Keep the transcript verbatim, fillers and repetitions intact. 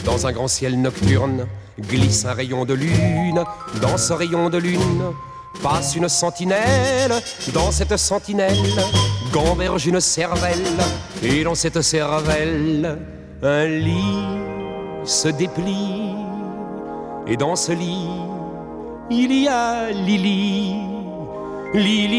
Dans un grand ciel nocturne glisse un rayon de lune. Dans ce rayon de lune passe une sentinelle. Dans cette sentinelle gamberge une cervelle. Et dans cette cervelle un lit se déplie. Et dans ce lit il y a Lily, Lily.